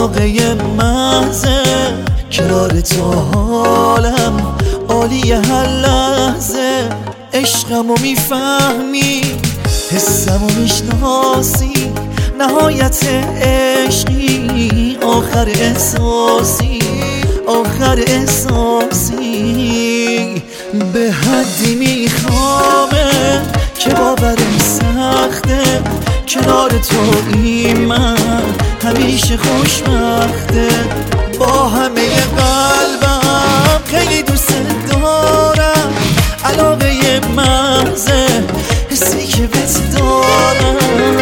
علاقه محضه، کنار تو حالم عالی هر لحظه. عشقمو میفهمی، حسمو میشناسی، نهایت عشقی، آخر احساسی، آخر احساسی. به حدی میخوامه که باورم سخته، کنار توی من همیشه خوشبخته. با همه قلبم خیلی دوست دارم، علاقه محضه، حسی که بهت دارم.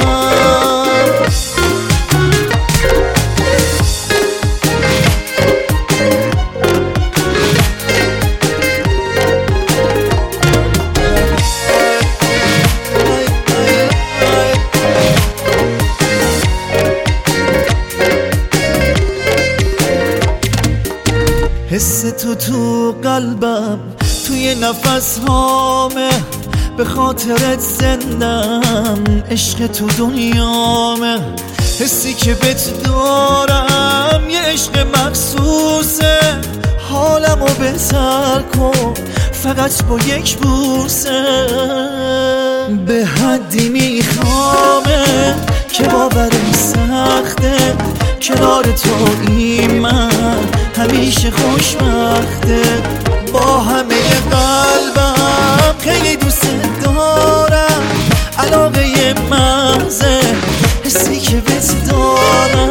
حس تو قلبم، توی نفس هامه، به خاطرت زندم، عشق تو دنیامه. حسی که بهت دارم یه عشق مخصوصه، حالمو بهتر کن فقط با یک بوسه. به حدی میخوامه که باورم سخته، کنار توی من همیشه خوشبخته. با همه قلبم خیلی دوست دارم، علاقه محضه، حسی که بهت دارم.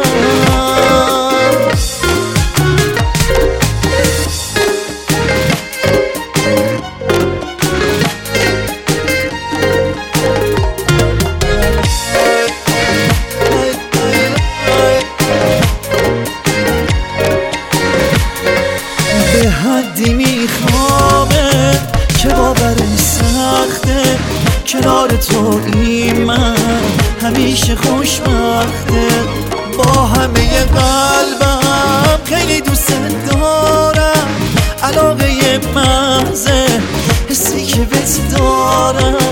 به حدی میخوامه که باورم سخته، کنار توی من همیشه خوشبخته. با همه قلبم خیلی دوست دارم، علاقه محضه، حسی که بهت دارم.